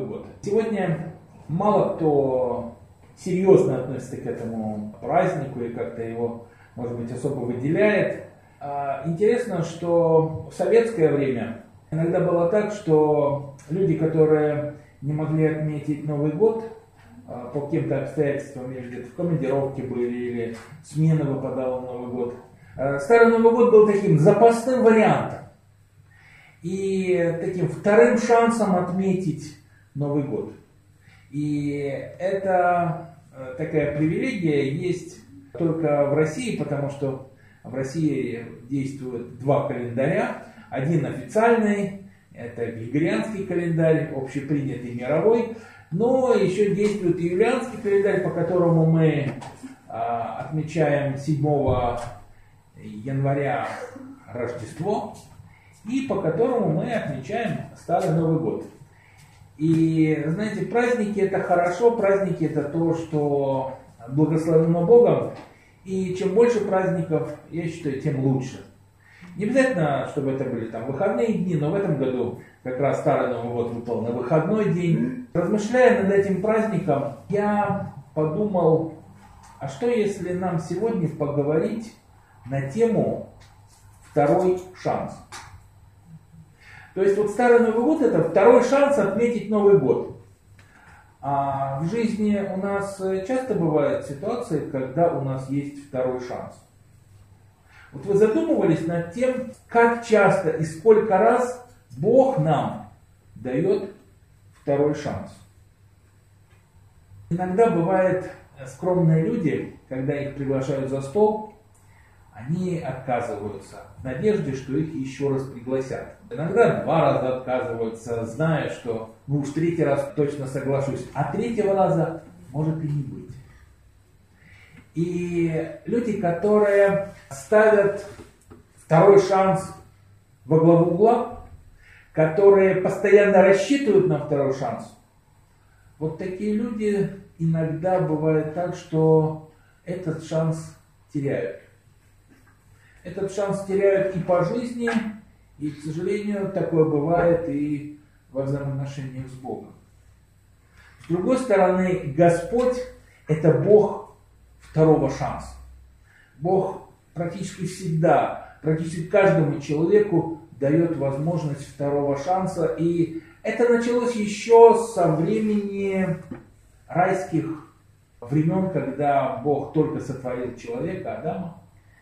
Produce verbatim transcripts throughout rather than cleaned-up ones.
Новый год. Сегодня мало кто серьезно относится к этому празднику и как-то его, может быть, особо выделяет. Интересно, что в советское время иногда было так, что люди, которые не могли отметить Новый год по каким-то обстоятельствам, или где-то в командировке были, или смена выпадала в Новый год, Старый Новый год был таким запасным вариантом и таким вторым шансом отметить Новый год. И это такая привилегия есть только в России, потому что в России действует два календаря. Один официальный, это григорианский календарь, общепринятый мировой, но еще действует юлианский календарь, по которому мы а, отмечаем седьмого января Рождество, и по которому мы отмечаем Старый Новый год. И, знаете, праздники это хорошо, праздники это то, что благословено Богом, и чем больше праздников, я считаю, тем лучше. Не обязательно, чтобы это были там выходные дни, но в этом году как раз Старый Новый год выпал на выходной день. Размышляя над этим праздником, я подумал, а что если нам сегодня поговорить на тему «Второй шанс». То есть вот Старый Новый год это второй шанс отметить Новый год. А в жизни у нас часто бывают ситуации, когда у нас есть второй шанс. Вот вы задумывались над тем, как часто и сколько раз Бог нам дает второй шанс. Иногда бывают скромные люди, когда их приглашают за стол, они отказываются в надежде, что их еще раз пригласят. Иногда два раза отказываются, зная, что ну уж третий раз точно соглашусь, а третьего раза может и не быть. И люди, которые ставят второй шанс во главу угла, которые постоянно рассчитывают на второй шанс, вот такие люди иногда бывает так, что этот шанс теряют. Этот шанс теряют и по жизни, и, к сожалению, такое бывает и во взаимоотношениях с Богом. С другой стороны, Господь – это Бог второго шанса. Бог практически всегда, практически каждому человеку дает возможность второго шанса. И это началось еще со времени райских времен, когда Бог только сотворил человека, Адама.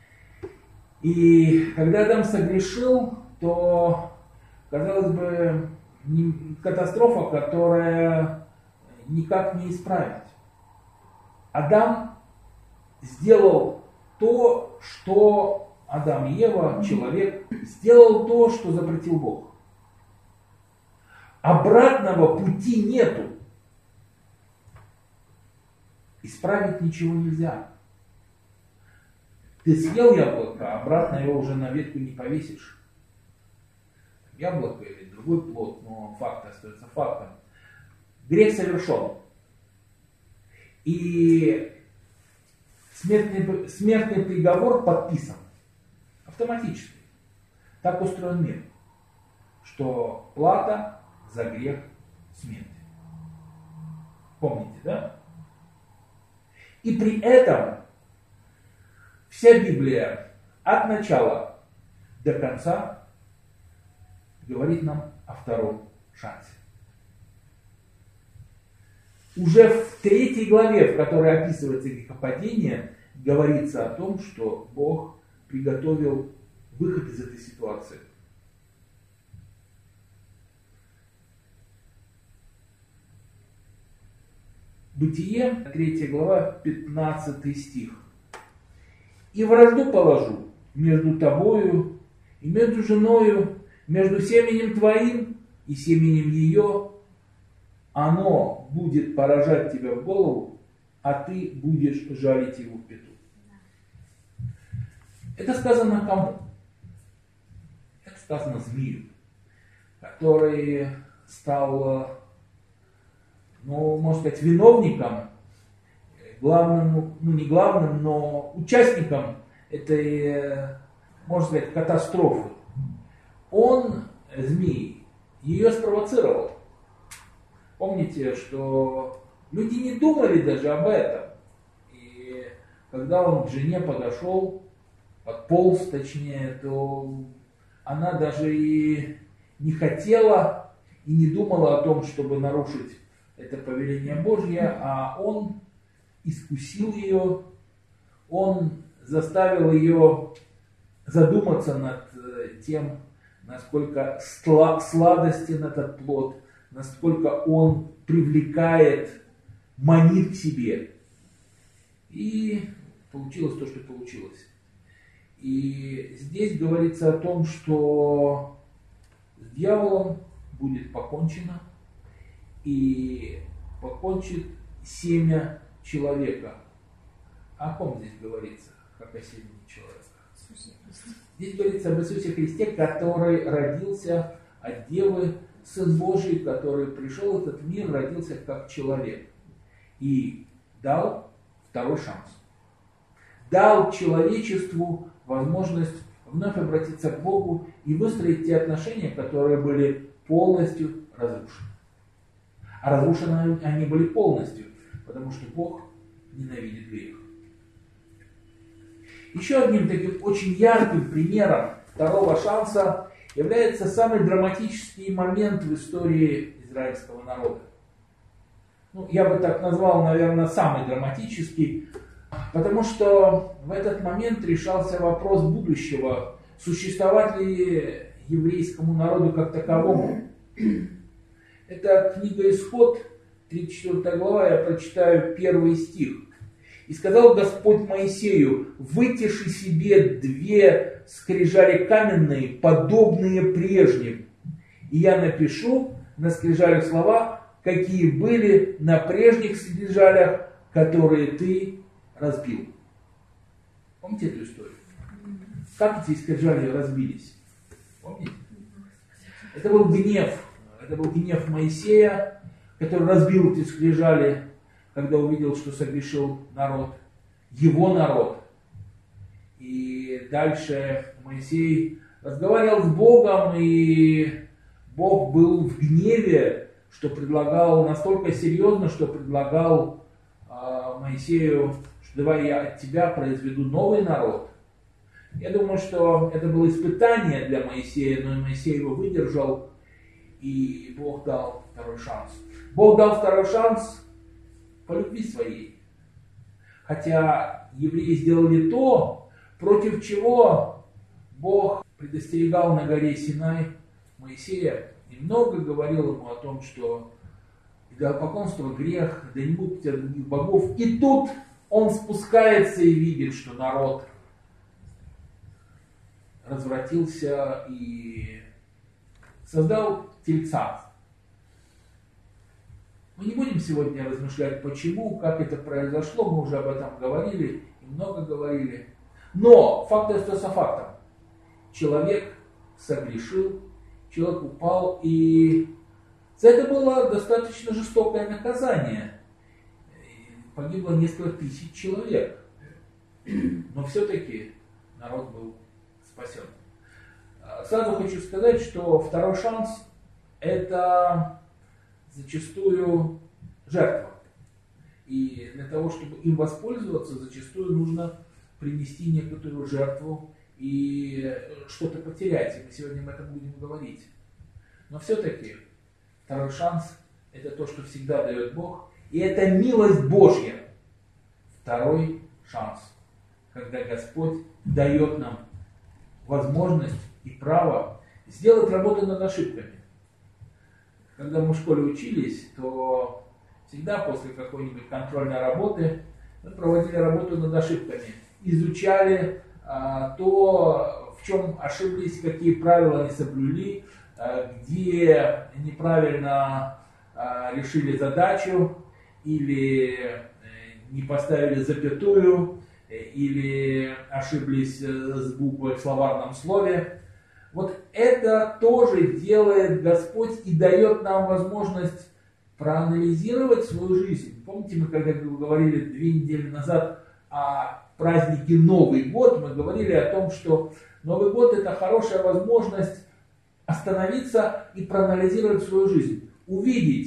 И когда Адам согрешил, то, казалось бы, катастрофа, которая никак не исправить. Адам сделал то, что Адам и Ева, человек, сделал то, что запретил Бог. Обратного пути нету. Исправить ничего нельзя. Ты съел яблоко, а обратно его уже на ветку не повесишь. Яблоко или другой плод, но факт остается фактом. Грех совершен. И смертный, смертный приговор подписан автоматически. Так устроен мир, что плата за грех смерть. Помните, да? И при этом вся Библия от начала до конца говорит нам о втором шансе. Уже в третьей главе, в которой описывается грехопадение, говорится о том, что Бог приготовил выход из этой ситуации. Бытие, третья глава, пятнадцатый стих. «И вражду положу между тобою и между женою, между семенем твоим и семенем ее. Оно будет поражать тебя в голову, а ты будешь жалить его в пяту». Это сказано кому? Это сказано змею, который стал, ну, можно сказать, виновником, главным, ну не главным, но участником этой, можно сказать, катастрофы. Он, змей, ее спровоцировал. Помните, что люди не думали даже об этом. И когда он к жене подошел, подполз точнее, то она даже и не хотела и не думала о том, чтобы нарушить это повеление Божье, а он искусил ее, он заставил ее задуматься над тем, насколько сладостен этот плод, насколько он привлекает, манит к себе. И получилось то, что получилось. И здесь говорится о том, что с дьяволом будет покончено, и покончит семя человека. О ком здесь говорится, как о семени человека? Здесь говорится об Иисусе Христе, который родился от Девы, Сын Божий, который пришел в этот мир, родился как человек и дал второй шанс. Дал человечеству возможность вновь обратиться к Богу и выстроить те отношения, которые были полностью разрушены. А разрушены они были полностью, потому что Бог ненавидит грех. Еще одним таким очень ярким примером второго шанса является самый драматический момент в истории израильского народа. Ну, я бы так назвал, наверное, самый драматический, потому что в этот момент решался вопрос будущего, существовать ли еврейскому народу как таковому. Это книга Исход, тридцать четвёртая глава, я прочитаю первый стих. «И сказал Господь Моисею, вытеши себе две скрижали каменные, подобные прежним, и я напишу на скрижалях слова, какие были на прежних скрижалях, которые ты разбил». Помните эту историю? Как эти скрижали разбились? Помните? Это был гнев. Это был гнев Моисея, который разбил эти скрижали, когда увидел, что согрешил народ, его народ. И дальше Моисей разговаривал с Богом, и Бог был в гневе, что предлагал настолько серьезно, что предлагал э, Моисею, что давай я от тебя произведу новый народ. Я думаю, что это было испытание для Моисея, но Моисей его выдержал, и Бог дал второй шанс. Бог дал второй шанс по любви своей. Хотя евреи сделали то, против чего Бог предостерегал на горе Синай Моисея и много говорил ему о том, что идолопоклонство грех, да не будет у тебя других богов. И тут он спускается и видит, что народ развратился и создал тельца. Мы не будем сегодня размышлять, почему, как это произошло, мы уже об этом говорили и много говорили. Но факт остается фактом. Человек согрешил, человек упал, и за это было достаточно жестокое наказание. Погибло несколько тысяч человек. Но все-таки народ был спасен. Сразу хочу сказать, что второй шанс – это зачастую жертва. И для того, чтобы им воспользоваться, зачастую нужно принести некоторую жертву и что-то потерять. И мы сегодня об этом будем говорить. Но все-таки второй шанс – это то, что всегда дает Бог. И это милость Божья. Второй шанс, когда Господь дает нам возможность и право сделать работу над ошибками. Когда мы в школе учились, то всегда после какой-нибудь контрольной работы мы проводили работу над ошибками. Изучали а, то, в чем ошиблись, какие правила не соблюли, а, где неправильно а, решили задачу, или э, не поставили запятую, э, или ошиблись с буквой в словарном слове. Вот это тоже делает Господь и дает нам возможность проанализировать свою жизнь. Помните, мы когда говорили две недели назад о празднике Новый год, мы говорили о том, что Новый год – это хорошая возможность остановиться и проанализировать свою жизнь. Увидеть,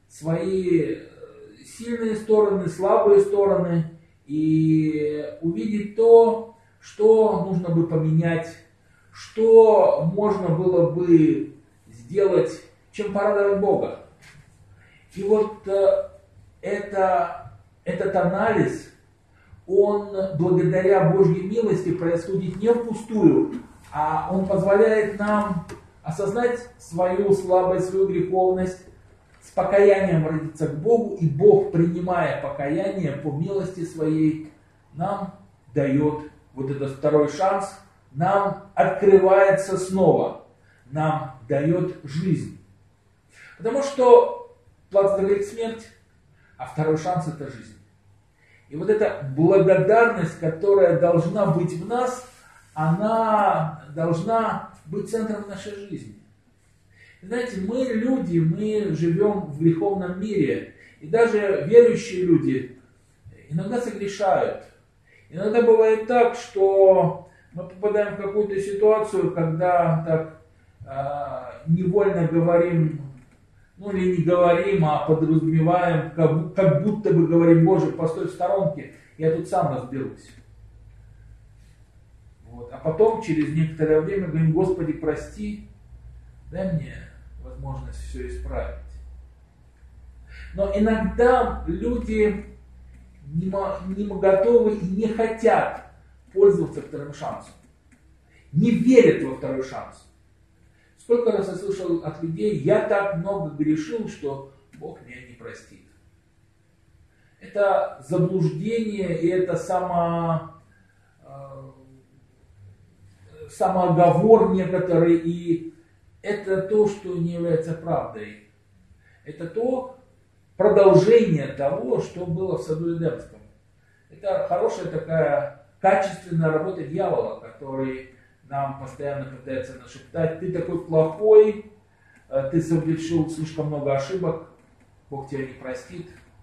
свои сильные стороны, слабые стороны и увидеть то, что нужно бы поменять, что можно было бы сделать, чем порадовать Бога. И вот это, этот анализ, он благодаря Божьей милости происходит не впустую, а он позволяет нам осознать свою слабость, свою греховность, с покаянием обратиться к Богу, и Бог, принимая покаяние по милости своей, нам дает вот этот второй шанс, нам открывается снова, нам дает жизнь. Потому что плата за грех — смерть, а второй шанс — это жизнь. И вот эта благодарность, которая должна быть в нас, она должна быть центром нашей жизни. Знаете, мы люди, мы живем в греховном мире, и даже верующие люди иногда согрешают. Иногда бывает так, что мы попадаем в какую-то ситуацию, когда так э, невольно говорим, ну или не говорим, а подразумеваем, как, как будто бы говорим: Боже, постой в сторонке, я тут сам разберусь. Вот. А потом, через некоторое время, говорим: Господи, прости, дай мне возможность все исправить. Но иногда люди не, не готовы и не хотят пользоваться вторым шансом. Не верят во второй шанс. Сколько раз я слышал от людей: я так много грешил, что Бог меня не простит. Это заблуждение и это само, э, самооговор некоторый, и это то, что не является правдой. Это то продолжение того, что было в саду Эдемском. Это хорошая такая качественная работа дьявола, который нам постоянно пытается нашептать: ты такой плохой, ты совершил слишком много ошибок, Бог тебя не простит.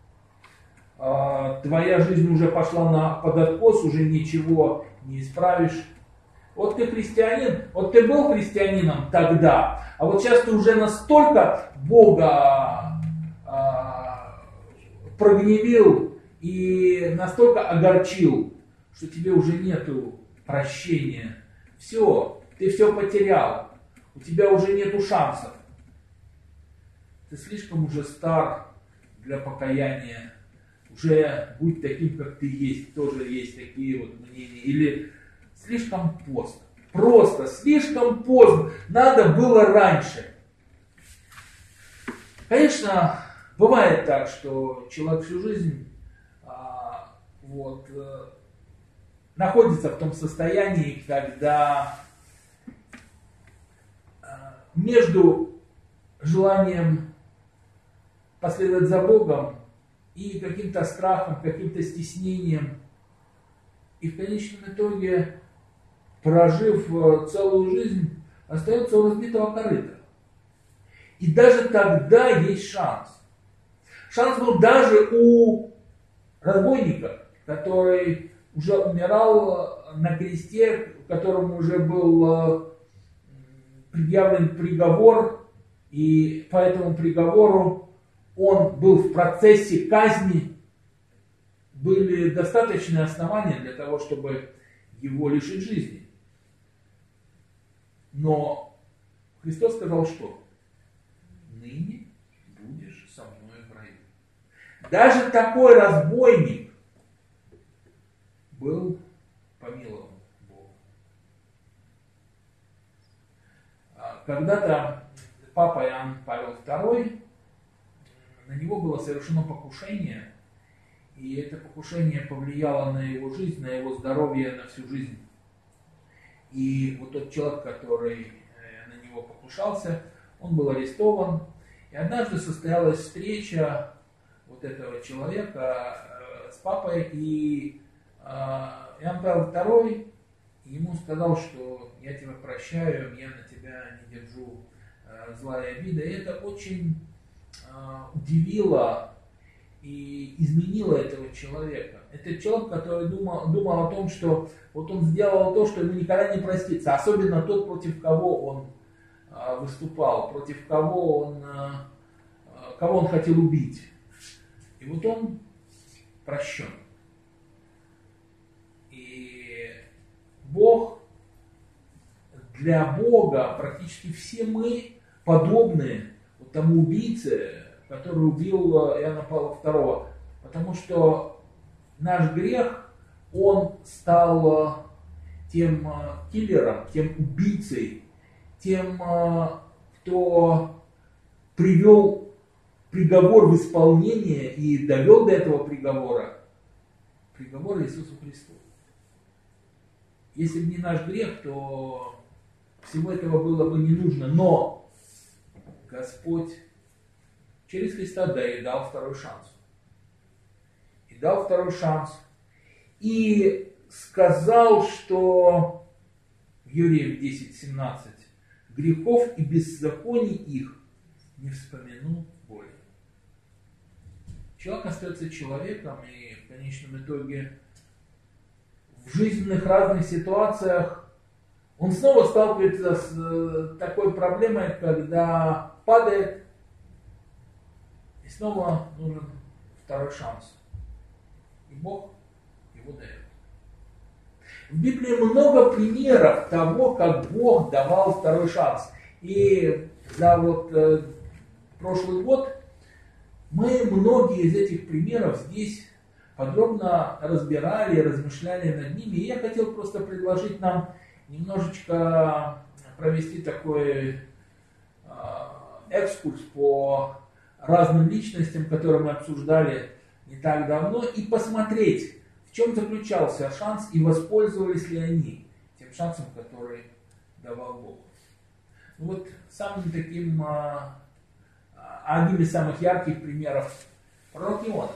Твоя жизнь уже пошла на под откос, уже ничего не исправишь. Вот ты христианин, вот ты был христианином тогда, а вот сейчас ты уже настолько Бога а, прогневил и настолько огорчил, что тебе уже нету прощения. Все, ты все потерял, у тебя уже нету шансов. Ты слишком уже стар для покаяния. Уже будь таким, как ты есть. Тоже есть такие вот мнения. Или слишком поздно. Просто слишком поздно. Надо было раньше. Конечно, бывает так, что человек всю жизнь а, вот, а, находится в том состоянии, когда а, между желанием последовать за Богом и каким-то страхом, каким-то стеснением, и в конечном итоге, прожив целую жизнь, остается у разбитого корыта. И даже тогда есть шанс. Шанс был даже у разбойника, который уже умирал на кресте, которому уже был предъявлен приговор, и по этому приговору он был в процессе казни. Были достаточные основания для того, чтобы его лишить жизни. Но Христос сказал, что ныне будешь со мной в раю. Даже такой разбойник был помилован Богом. Когда-то папа Иоанн Павел второй, на него было совершено покушение, и это покушение повлияло на его жизнь, на его здоровье, на всю жизнь. И вот тот человек, который на него покушался, он был арестован. И однажды состоялась встреча вот этого человека с папой, и Иоанн Павел второй ему сказал, что я тебя прощаю, я на тебя не держу зла и обиды. И это очень удивило и изменило этого человека. Это человек, который думал, думал о том, что вот он сделал то, что ему никогда не простится. Особенно тот, против кого он выступал, против кого он кого он хотел убить. И вот он прощен. И Бог, для Бога практически все мы подобны вот тому убийце, который убил Иоанна Павла второго. Потому что наш грех, он стал тем киллером, тем убийцей, тем, кто привел приговор в исполнение и довел до этого приговора, приговор Иисусу Христу. Если бы не наш грех, то всего этого было бы не нужно. Но Господь через Христа да и дал второй шанс. И дал второй шанс. И сказал, что в Евреев десять семнадцать грехов и беззаконий их не вспомяну более. Человек остается человеком, и в конечном итоге в жизненных разных ситуациях он снова сталкивается с такой проблемой, когда падает, и снова нужен второй шанс. И Бог его дает. В Библии много примеров того, как Бог давал второй шанс. И за вот э, прошлый год мы многие из этих примеров здесь подробно разбирали, размышляли над ними. И я хотел просто предложить нам немножечко провести такой э, экскурс по разным личностям, которые мы обсуждали не так давно, и посмотреть, в чем заключался шанс и воспользовались ли они тем шансом, который давал Бог. Ну вот самым таким, а, одним из самых ярких примеров пророк Иона.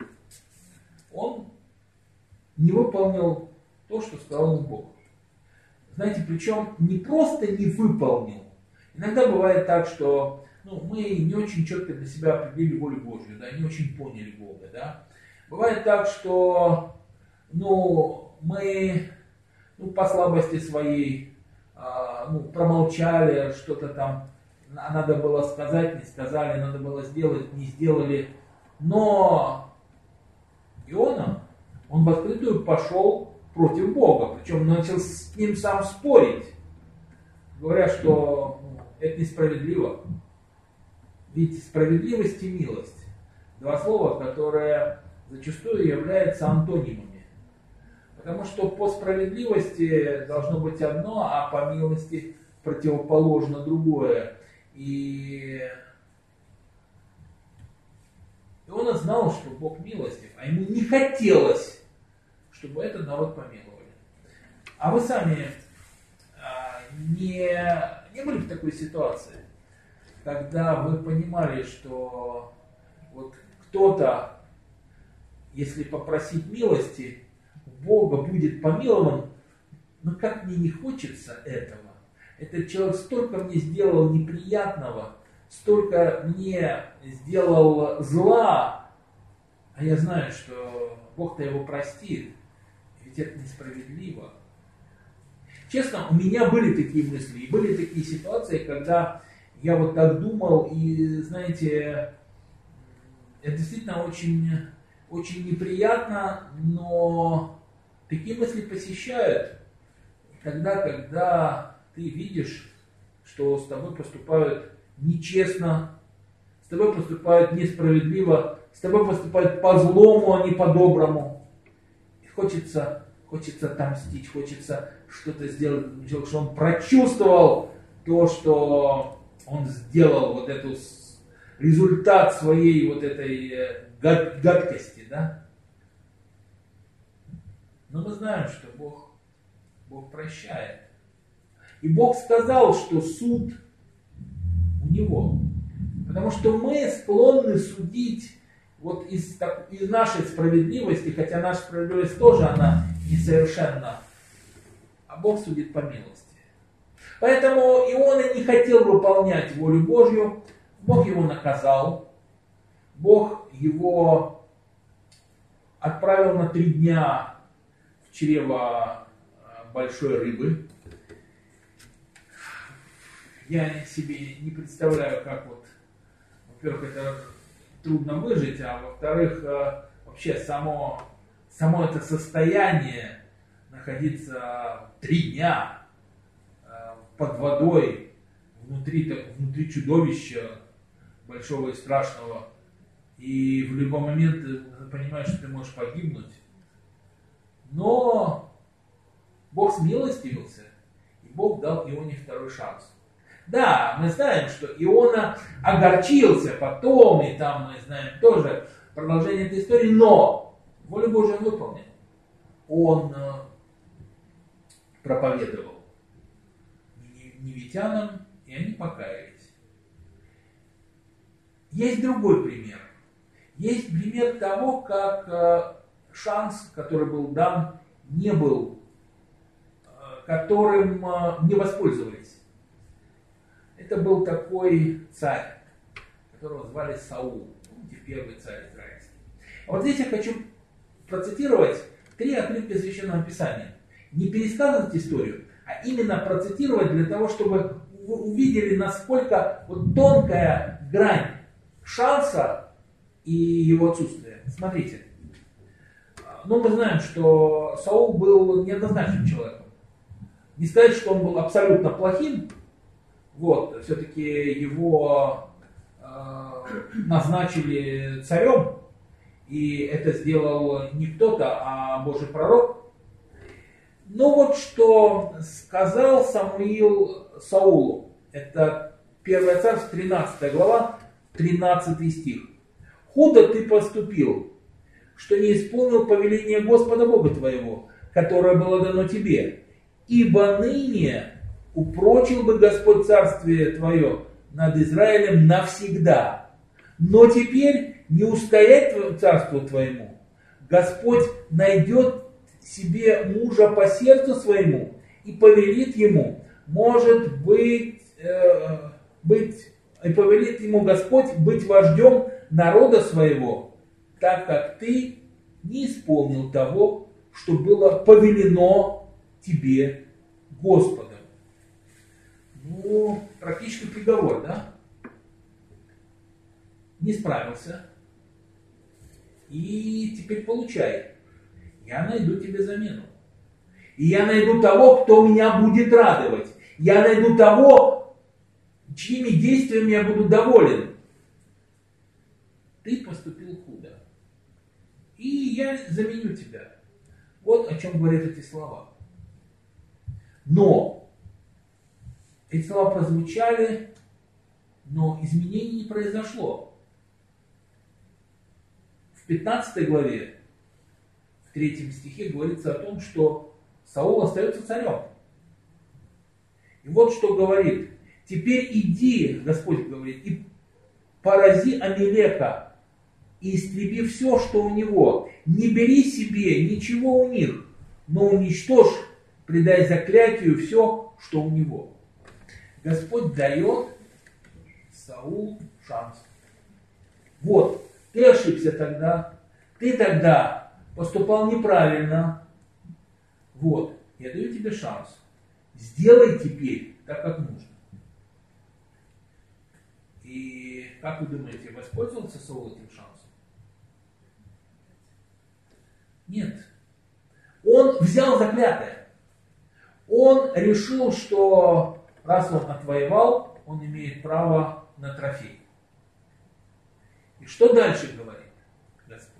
Он не выполнил то, что сказал ему Бог. Знаете, причем не просто не выполнил. Иногда бывает так, что ну, мы не очень четко для себя определили волю Божью, да, не очень поняли Бога. Да. Бывает так, что ну, мы ну, по слабости своей а, ну, промолчали, что-то там надо было сказать, не сказали, надо было сделать, не сделали. Но Иона, он в открытую пошел против Бога, причем начал с ним сам спорить, говоря, что ну, это несправедливо. Ведь справедливость и милость – два слова, которые зачастую являются антонимами. Потому что по справедливости должно быть одно, а по милости противоположно другое. И он знал, что Бог милостив, а ему не хотелось, чтобы этот народ помиловали. А вы сами а, не, не были в такой ситуации, когда вы понимали, что вот кто-то, если попросить милости, Бога будет помилован, но как мне не хочется этого. Этот человек столько мне сделал неприятного, столько мне сделал зла, а я знаю, что Бог-то его простит, ведь это несправедливо. Честно, у меня были такие мысли, и были такие ситуации, когда я вот так думал, и, знаете, это действительно очень, очень неприятно, но такие мысли посещают тогда, когда ты видишь, что с тобой поступают нечестно, с тобой поступают несправедливо, с тобой поступают по злому, а не по доброму. И хочется, хочется отомстить, хочется что-то сделать, чтобы он прочувствовал то, что он сделал, вот эту результат своей вот этой гад, гадкости, да? Но мы знаем, что Бог, Бог прощает. И Бог сказал, что суд у Него. Потому что мы склонны судить вот из, так, из нашей справедливости, хотя наша справедливость тоже, она несовершенна, а Бог судит по милости. Поэтому Иона не хотел выполнять волю Божью, Бог его наказал, Бог его отправил на три дня в чрево большой рыбы. Я себе не представляю, как вот, во-первых, это трудно выжить, а во-вторых, вообще само, само это состояние находиться три дня под водой, внутри, внутри чудовища большого и страшного, и в любой момент ты понимаешь, что ты можешь погибнуть. Но Бог смилостивился, и Бог дал Ионе второй шанс. Да, мы знаем, что Иона огорчился потом, и там мы знаем тоже продолжение этой истории, но волю Божию он выполнил. Он проповедовал ниневитянам, и они покаялись. Есть другой пример. Есть пример того, как шанс, который был дан, не был, которым не воспользовались. Это был такой царь, которого звали Саул, помните, первый царь израильский. А вот здесь я хочу процитировать три отрывка Священного Писания. Не пересказывать историю, а именно процитировать для того, чтобы вы увидели, насколько вот тонкая грань шанса и его отсутствия. Смотрите. Ну, мы знаем, что Саул был неоднозначным человеком. Не сказать, что он был абсолютно плохим. Вот, все-таки его э, назначили царем, и это сделал не кто-то, а Божий пророк. Но вот что сказал Самуил Саулу, это первое Царство, тринадцатая глава, тринадцатый стих. «Худо ты поступил, что не исполнил повеление Господа Бога твоего, которое было дано тебе, ибо ныне упрочил бы Господь царствие твое над Израилем навсегда. Но теперь не устоять царству твоему. Господь найдет себе мужа по сердцу своему и повелит ему, может быть, э, быть, и повелит ему Господь быть вождем народа своего, так как ты не исполнил того, что было повелено тебе Господом». Ну, практически приговор, да? Не справился. И теперь получай. Я найду тебе замену. И я найду того, кто меня будет радовать. Я найду того, чьими действиями я буду доволен. Ты поступил худо. И я заменю тебя. Вот о чем говорят эти слова. Но эти слова прозвучали, но изменений не произошло. В пятнадцатой главе, в третьем стихе говорится о том, что Саул остается царем. И вот что говорит. «Теперь иди, Господь говорит, и порази Амелека, и истреби все, что у него. Не бери себе ничего у них, но уничтожь, предай заклятию все, что у него». Господь дает Саулу шанс. Вот, ты ошибся тогда, ты тогда поступал неправильно. Вот, я даю тебе шанс. Сделай теперь так, как нужно. И как вы думаете, воспользовался Саул этим шансом? Нет. Он взял заклятое. Он решил, что раз он отвоевал, он имеет право на трофей. И что дальше говорит Господь?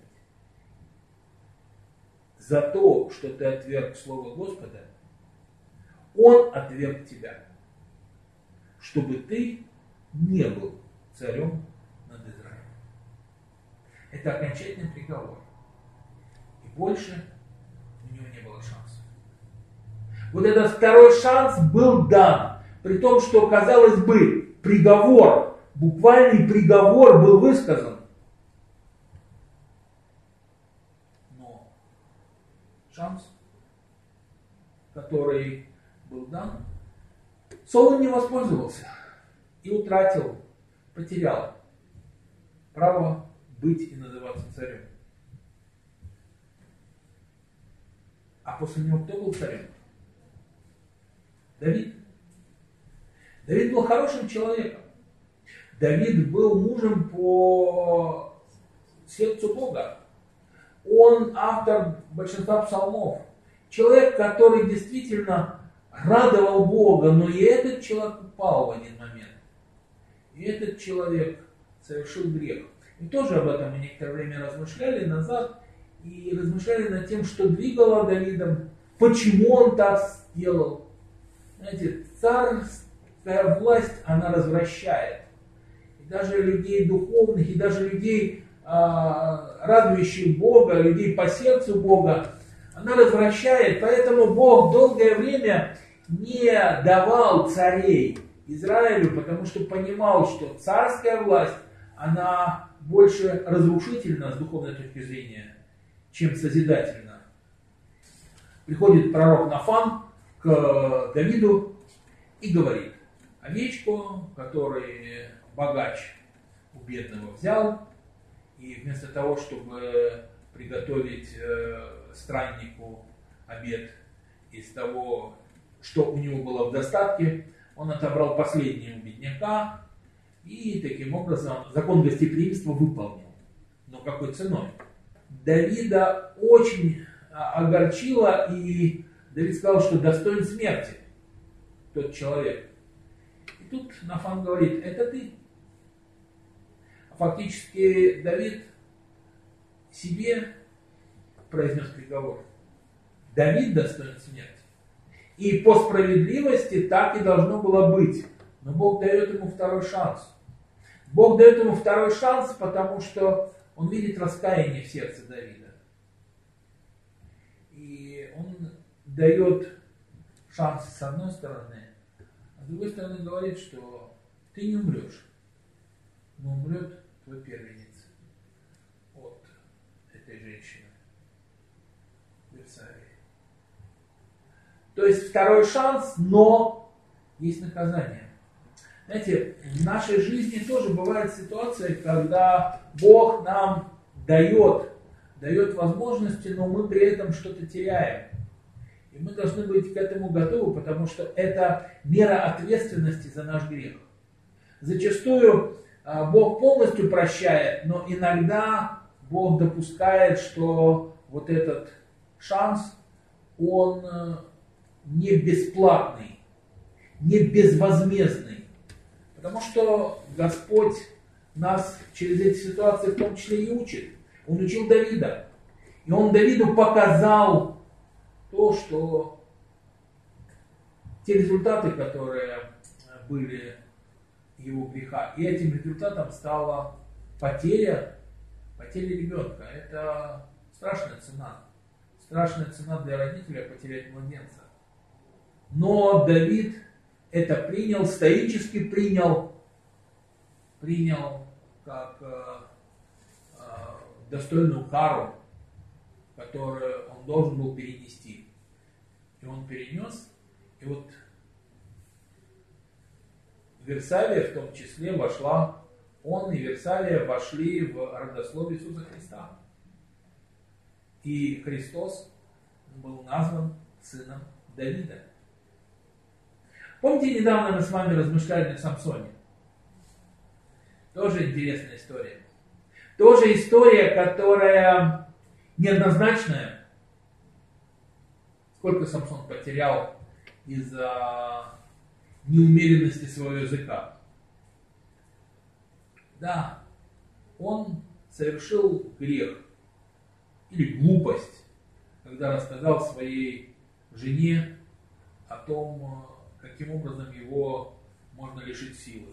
За то, что ты отверг слово Господа, Он отверг тебя, чтобы ты не был царем над Израилем. Это окончательный приговор. И больше у него не было шансов. Вот этот второй шанс был дан. При том, что, казалось бы, приговор, буквальный приговор был высказан. Но шанс, который был дан, Саул не воспользовался и утратил, потерял право быть и называться царем. А после него кто был царем? Давид. Давид был хорошим человеком. Давид был мужем по сердцу Бога. Он автор большинства псалмов. Человек, который действительно радовал Бога, но и этот человек упал в один момент. И этот человек совершил грех. И тоже об этом мы некоторое время размышляли назад. И размышляли над тем, что двигало Давидом, почему он так сделал. Знаете, царская власть, она развращает. И даже людей духовных, и даже людей, радующих Бога, людей по сердцу Бога, она развращает. Поэтому Бог долгое время не давал царей Израилю, потому что понимал, что царская власть, она больше разрушительна с духовной точки зрения, чем созидательна. Приходит пророк Нафан к Давиду и говорит: овечку, который богач у бедного взял, и вместо того, чтобы приготовить э, страннику обед из того, что у него было в достатке, он отобрал последнее у бедняка и таким образом закон гостеприимства выполнил. Но какой ценой? Давида очень огорчило, и Давид сказал, что достоин смерти тот человек. И тут Нафан говорит: это ты. Фактически Давид себе произнес приговор. Давид достоин смерти. И по справедливости так и должно было быть. Но Бог дает ему второй шанс. Бог дает ему второй шанс, потому что он видит раскаяние в сердце Давида. И он дает шанс с одной стороны, а с другой стороны говорит, что ты не умрешь, но умрет твой первенец от этой женщины в Версавии. То есть второй шанс, но есть наказание. Знаете, в нашей жизни тоже бывает ситуация, когда Бог нам дает, дает возможности, но мы при этом что-то теряем. И мы должны быть к этому готовы, потому что это мера ответственности за наш грех. Зачастую Бог полностью прощает, но иногда Бог допускает, что вот этот шанс, он не бесплатный, не безвозмездный. Потому что Господь нас через эти ситуации в том числе и учит. Он учил Давида. И он Давиду показал то, что те результаты, которые были его греха, и этим результатом стала потеря, потеря ребенка. Это страшная цена. Страшная цена для родителя потерять младенца. Но Давид это принял, стоически принял, принял как э, э, достойную кару, которую он должен был перенести. И он перенес, и вот Версавия в том числе вошла, он и Версавия вошли в родословие Иисуса Христа. И Христос был назван сыном Давида. Помните, недавно мы с вами размышляли на Самсоне? Тоже интересная история. Тоже история, которая неоднозначная. Сколько Самсон потерял из-за неумеренности своего языка. Да, он совершил грех или глупость, когда рассказал своей жене о том, каким образом его можно лишить силы.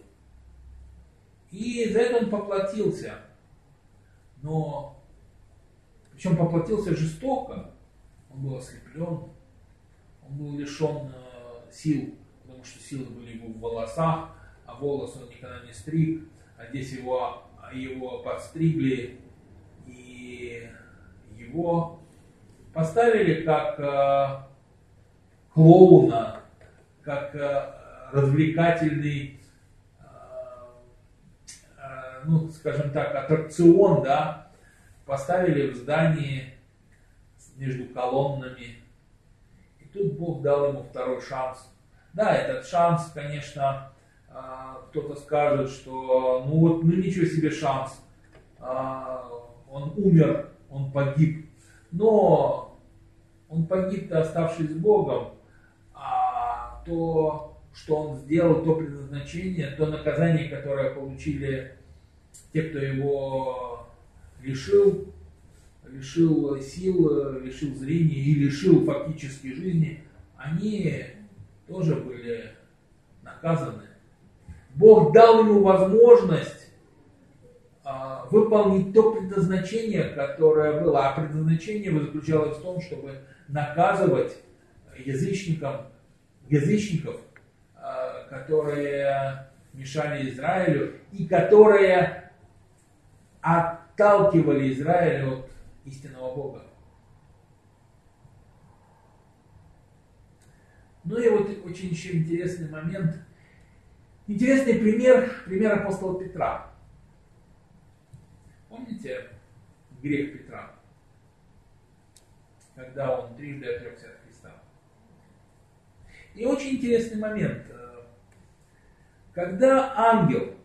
И за это он поплатился. Но, причем поплатился жестоко. Он был ослеплен, он был лишен э, сил, потому что силы были его в волосах, а волосы он никогда не стриг, а здесь его, его подстригли, и его поставили как э, клоуна, как э, развлекательный, э, э, ну, скажем так, аттракцион, да, поставили в здании между колоннами. И тут Бог дал ему второй шанс. Да, этот шанс, конечно, э, кто-то скажет, что ну вот, ну ничего себе шанс. Э, он умер, он погиб, но он погиб-то, оставшись с Богом, а то, что он сделал, то предназначение, то наказание, которое получили те, кто его лишил, лишил сил, лишил зрения и лишил фактически жизни, они тоже были наказаны. Бог дал ему возможность а, выполнить то предназначение, которое было. А предназначение заключалось в том, чтобы наказывать язычникам, язычников, а, которые мешали Израилю и которые отталкивали Израиль от истинного Бога. Ну и вот очень еще интересный момент. Интересный пример, пример апостола Петра. Помните грех Петра? Когда он трижды отрекся от Христа. И очень интересный момент. Когда ангел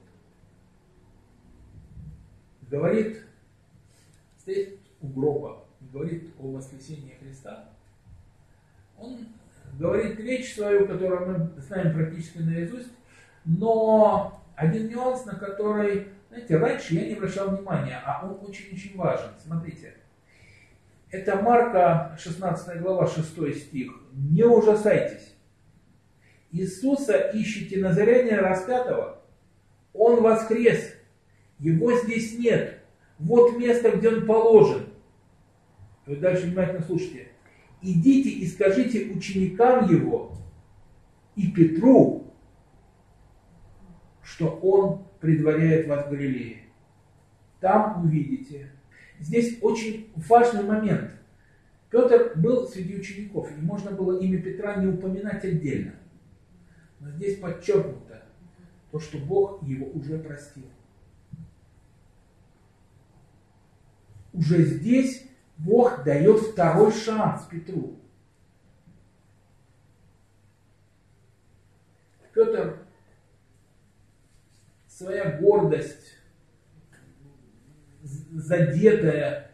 говорит, стоит у гроба, говорит о воскресении Христа, он говорит речь свою, которую мы знаем практически наизусть, но один нюанс, на который, знаете, раньше я не обращал внимания, а он очень-очень важен. Смотрите, это Марка, шестнадцатая глава, шестой стих. «Не ужасайтесь. Иисуса ищете на заряне распятого. Он воскрес. Его здесь нет. Вот место, где он положен». Вы дальше внимательно слушайте. «Идите и скажите ученикам его и Петру, что он предваряет вас в Галилее. Там увидите». Здесь очень важный момент. Петр был среди учеников, и можно было имя Петра не упоминать отдельно. Но здесь подчеркнуто то, что Бог его уже простил. Уже здесь Бог дает второй шанс Петру. Петр, своя гордость, задетая,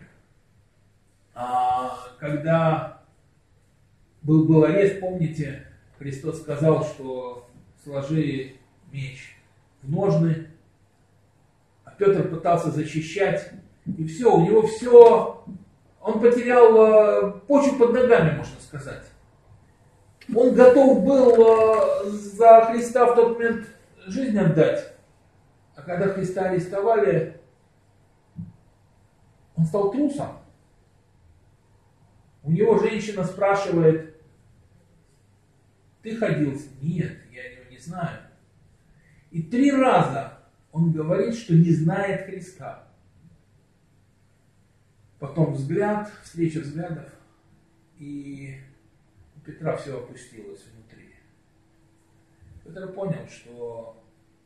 когда был, был арест, помните, Христос сказал, что сложи меч в ножны, а Петр пытался защищать, и все, у него все, он потерял почву под ногами, можно сказать. Он готов был за Христа в тот момент жизнь отдать, а когда Христа арестовали, он стал трусом. У него женщина спрашивает: ты ходил с ним? Нет, я его не знаю. И три раза он говорит, что не знает Христа. Потом взгляд, встреча взглядов, и у Петра все опустилось внутри. Петр понял, что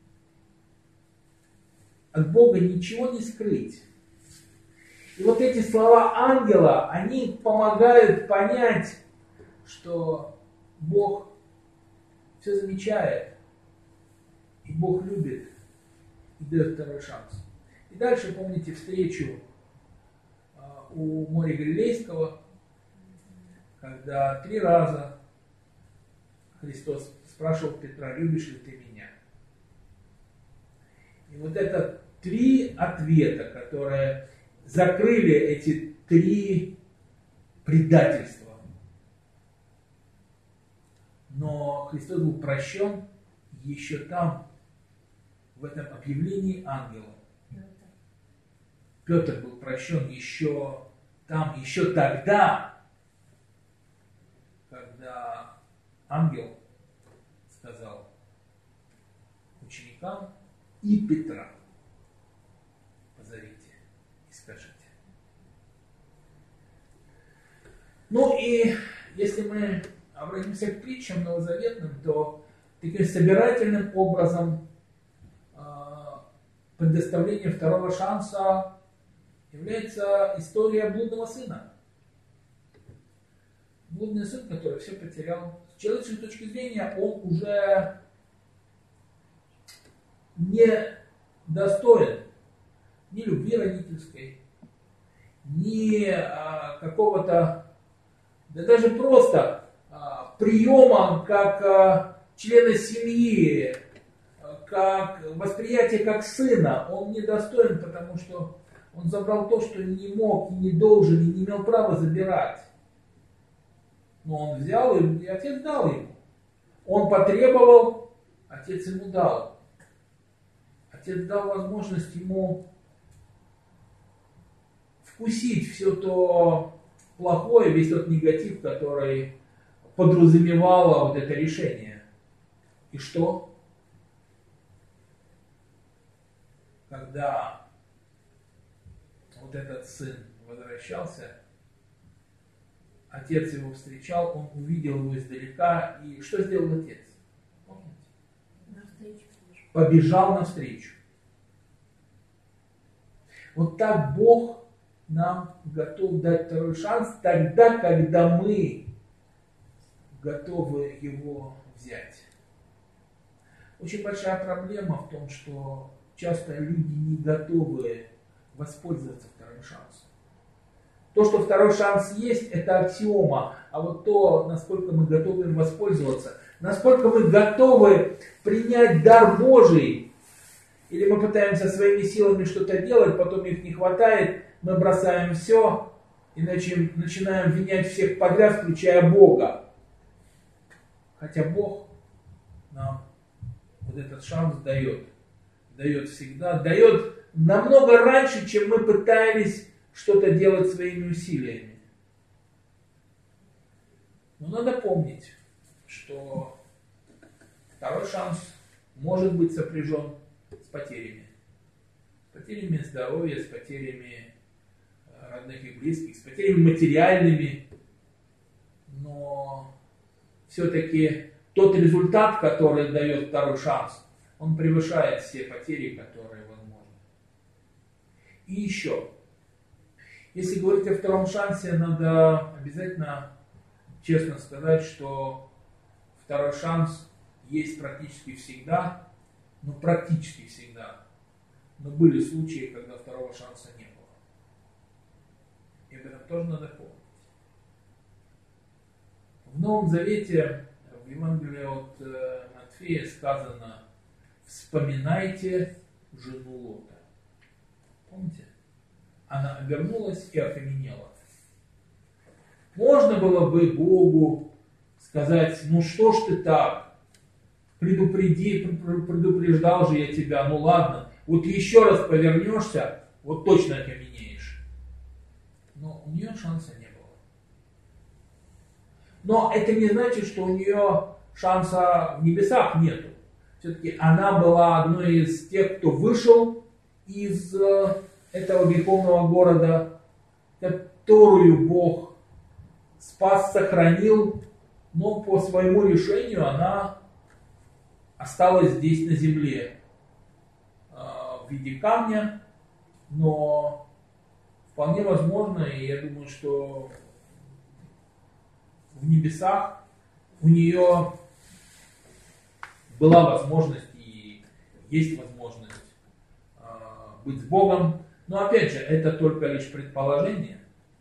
от Бога ничего не скрыть. И вот эти слова ангела, они помогают понять, что Бог все замечает, и Бог любит, и дает второй шанс. И дальше помните встречу у моря Галилейского, когда три раза Христос спрашивал Петра: любишь ли ты меня? И вот это три ответа, которые закрыли эти три предательства. Но Христос был прощен еще там, в этом объявлении ангела. Петр был прощен еще там, еще тогда, когда ангел сказал ученикам и Петра: позовите и скажите. Ну и если мы обратимся к притчам новозаветным, то таким собирательным образом э, предоставление второго шанса является история блудного сына. Блудный сын, который все потерял. С человеческой точки зрения он уже не достоин ни любви родительской, ни а, какого-то, да даже просто а, приема как а, члена семьи, как восприятие как сына, он недостоин, потому что он забрал то, что не мог, и не должен, и не имел права забирать. Но он взял, и отец дал ему. Он потребовал, отец ему дал. Отец дал возможность ему вкусить все то плохое, весь тот негатив, который подразумевало вот это решение. И что? Когда вот этот сын возвращался, отец его встречал, он увидел его издалека, и что сделал отец? Помните? Навстречу. Побежал навстречу. Вот так Бог нам готов дать второй шанс тогда, когда мы готовы его взять. Очень большая проблема в том, что часто люди не готовы воспользоваться вторым шансом. То, что второй шанс есть, это аксиома, а вот то, насколько мы готовы им воспользоваться, насколько мы готовы принять дар Божий, или мы пытаемся своими силами что-то делать, потом их не хватает, мы бросаем все и начи- начинаем винять всех подряд, включая Бога. Хотя Бог нам вот этот шанс дает. Дает всегда, дает намного раньше, чем мы пытались что-то делать своими усилиями. Но надо помнить, что второй шанс может быть сопряжен с потерями. С потерями здоровья, с потерями родных и близких, с потерями материальными. Но все-таки тот результат, который дает второй шанс, он превышает все потери, которые возможны. И еще, если говорить о втором шансе, надо обязательно честно сказать, что второй шанс есть практически всегда, ну практически всегда. Но были случаи, когда второго шанса не было. И об этом тоже надо помнить. В Новом Завете, в Евангелии от Матфея сказано: вспоминайте жену Лота. Помните? Она обернулась и окаменела. Можно было бы Богу сказать: ну что ж ты так, предупреди, предупреждал же я тебя, ну ладно, вот еще раз повернешься, вот точно окаменеешь. Но у нее шанса не было. Но это не значит, что у нее шанса в небесах нету. Все-таки она была одной из тех, кто вышел из этого греховного города, которую Бог спас, сохранил, но по своему решению она осталась здесь на земле в виде камня, но вполне возможно, и я думаю, что в небесах у нее была возможность и есть возможность э, быть с Богом. Но опять же, это только лишь предположение.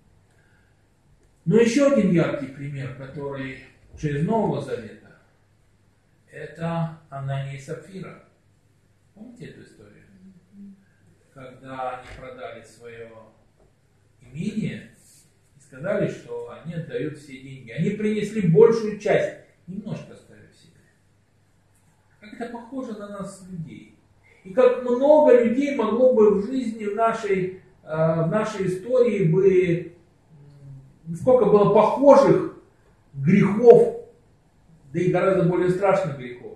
Но еще один яркий пример, который уже из Нового Завета, это Анания и Сапфира. Помните эту историю? Когда они продали свое имение и сказали, что они отдают все деньги. Они принесли большую часть, немножко оставив себе. Как это похоже на нас, людей. И как много людей могло бы в жизни, в нашей, в нашей истории бы, сколько было похожих грехов, да и гораздо более страшных грехов.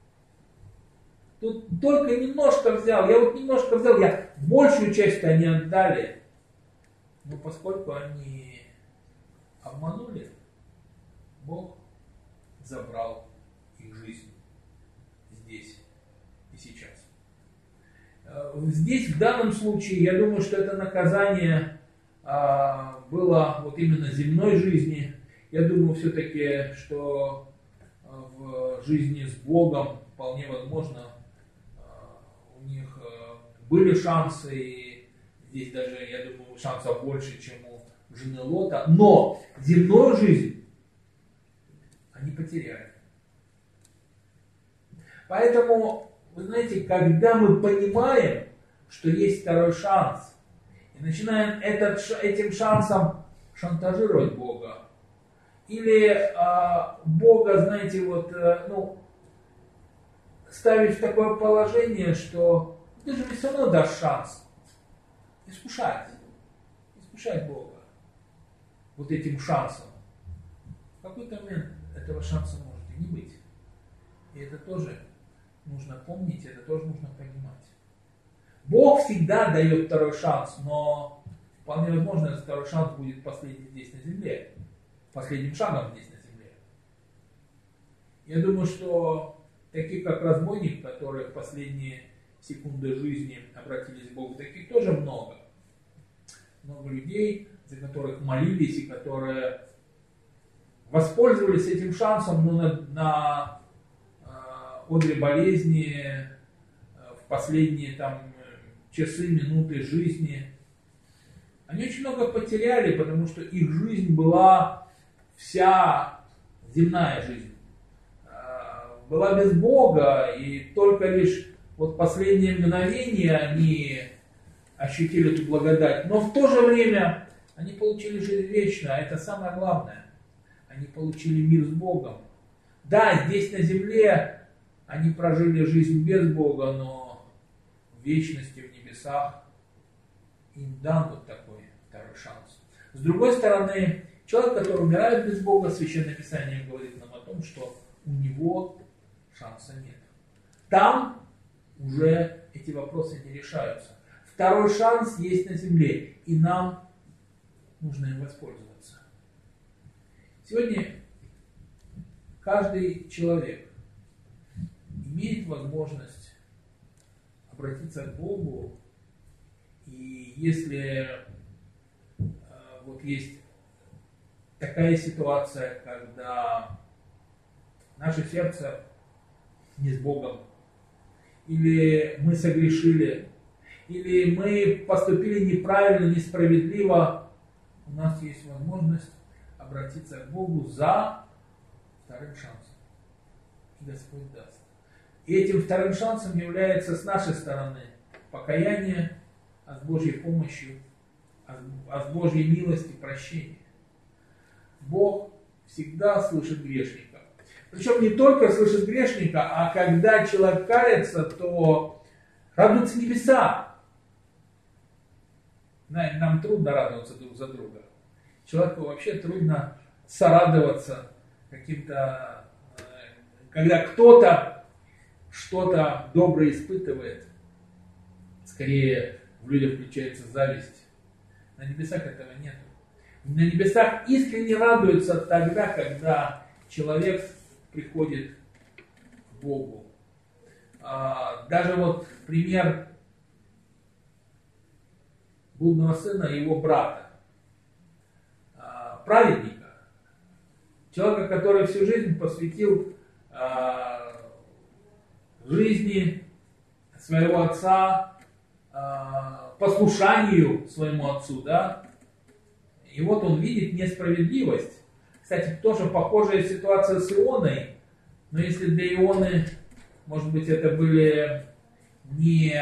Тут только немножко взял, я вот немножко взял, я большую часть они отдали, но поскольку они обманули, Бог забрал их жизнь здесь и сейчас. Здесь, в данном случае, я думаю, что это наказание а, было вот именно земной жизни. Я думаю все-таки, что в жизни с Богом вполне возможно а, у них а, были шансы, и здесь даже, я думаю, шансов больше, чем у жены Лота, но земную жизнь они потеряли. Поэтому, вы знаете, когда мы понимаем, что есть второй шанс, и начинаем этот, этим шансом шантажировать Бога, или а, Бога, знаете, вот, а, ну, ставить в такое положение, что ты же мне все равно дашь шанс. Искушать. Искушать Бога. Вот этим шансом. В какой-то момент этого шанса может и не быть. И это тоже нужно помнить, это тоже нужно понимать. Бог всегда дает второй шанс, но вполне возможно, этот второй шанс будет последним здесь на земле. Последним шагом здесь на земле. Я думаю, что таких как разбойник, которые в последние секунды жизни обратились к Богу, таких тоже много. Много людей, за которых молились и которые воспользовались этим шансом, но на, на э, одре болезни э, в последние там, часы, минуты жизни. Они очень много потеряли, потому что их жизнь была вся земная жизнь. Э, была без Бога, и только лишь вот последние мгновения они ощутили эту благодать. Но в то же время они получили жизнь вечную, а это самое главное. Они получили мир с Богом. Да, здесь на земле они прожили жизнь без Бога, но в вечности, в небесах им дан вот такой второй шанс. С другой стороны, человек, который умирает без Бога, Священное Писание говорит нам о том, что у него шанса нет. Там уже эти вопросы не решаются. Второй шанс есть на земле, и нам нужно им воспользоваться. Сегодня каждый человек имеет возможность обратиться к Богу, и если э, вот есть такая ситуация, когда наше сердце не с Богом, или мы согрешили, или мы поступили неправильно, несправедливо, у нас есть возможность обратиться к Богу за вторым шансом. И Господь даст. И этим вторым шансом является с нашей стороны покаяние, а с Божьей помощью, а с Божьей милостью прощение. Бог всегда слышит грешника. Причем не только слышит грешника, а когда человек кается, то радуются небеса. Нам трудно радоваться друг за друга. Человеку вообще трудно сорадоваться каким-то, когда кто-то что-то доброе испытывает. Скорее в людях включается зависть. На небесах этого нет. На небесах искренне радуются тогда, когда человек приходит к Богу. Даже вот пример блудного сына и его брата, праведника, человека, который всю жизнь посвятил жизни своего отца, послушанию своему отцу, да, и вот он видит несправедливость. Кстати, тоже похожая ситуация с Ионой, но если для Ионы, может быть, это были не,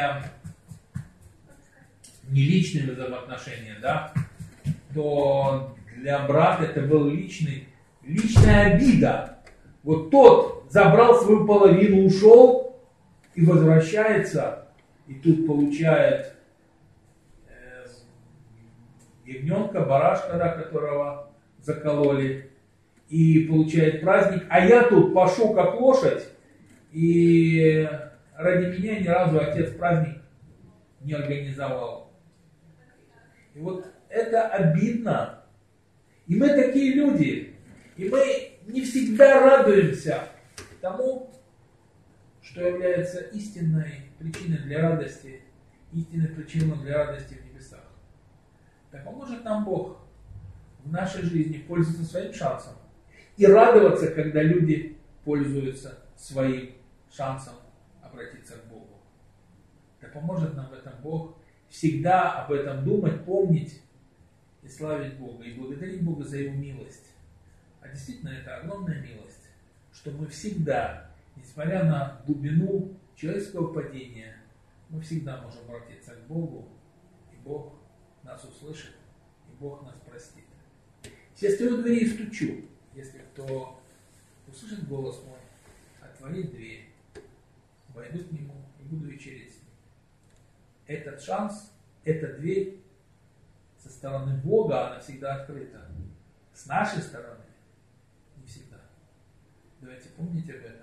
не личные взаимоотношения, да, то для брата это был личный, личная обида. Вот тот забрал свою половину, ушел и возвращается, и тут получает э, ягненка, барашка, да, которого закололи, и получает праздник, а я тут пашу как лошадь, и ради меня ни разу отец праздник не организовал. И вот это обидно. И мы такие люди, и мы не всегда радуемся тому, что является истинной причиной для радости, истинной причиной для радости в небесах. Да поможет нам Бог в нашей жизни пользоваться своим шансом и радоваться, когда люди пользуются своим шансом обратиться к Богу. Да поможет нам в этом Бог всегда об этом думать, помнить и славить Бога, и благодарить Бога за Его милость. А действительно, это огромная милость, что мы всегда, несмотря на глубину человеческого падения, мы всегда можем обратиться к Богу, и Бог нас услышит, и Бог нас простит. Сейчас стою у двери и стучу. Если кто услышит голос мой, отворит дверь, войду к нему и буду вечерить с ним. Этот шанс, эта дверь со стороны Бога, она всегда открыта. С нашей стороны не всегда. Давайте помнить об этом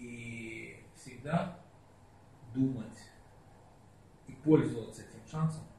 и всегда думать и пользоваться этим шансом,